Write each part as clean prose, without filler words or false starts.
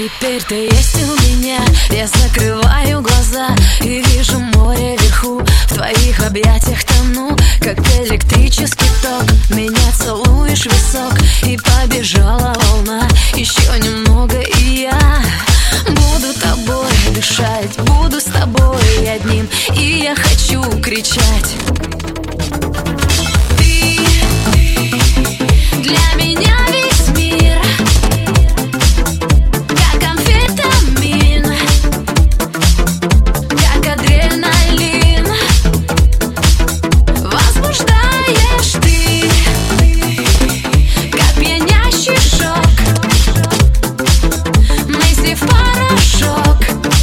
Теперь ты есть у меня, я закрываю глаза и вижу море вверху. В твоих объятиях тону, как электрический ток. Меня целуешь в висок, и побежала волна. Еще немного, и я буду тобой дышать. Буду с тобой одним, и я хочу кричать. Ты для меня весь мир, как амфетамин, как адреналин. Возбуждаешь ты, как пьянящий шок. Мысли в порошок,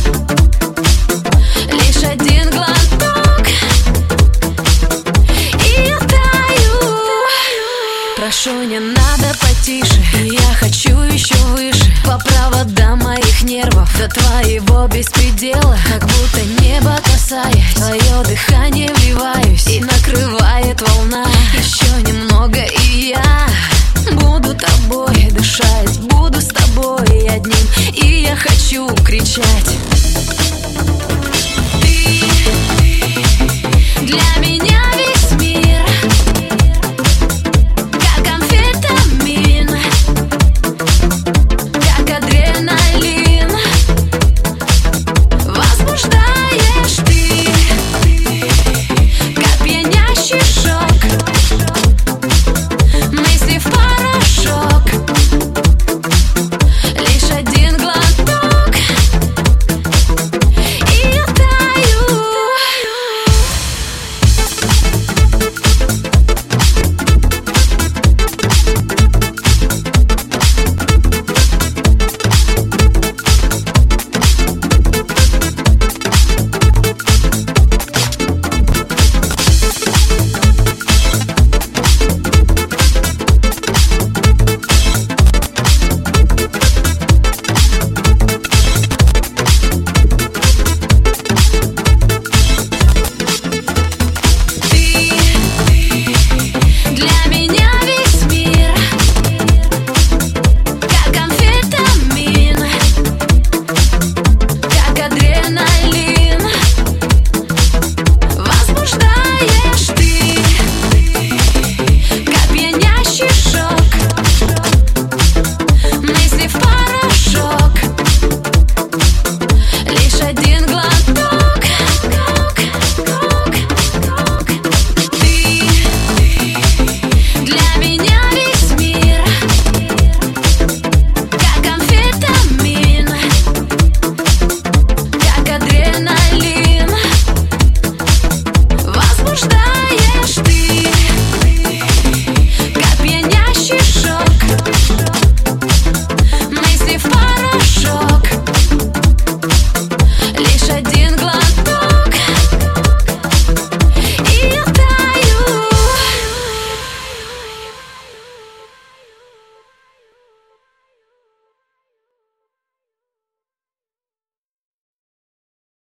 лишь один глоток, и я таю. Прошу, не надо потише, я хочу еще выше. По проводам моих нервов до твоего беспредела, как будто небо касаясь, твое дыхание вливаюсь и накрываю.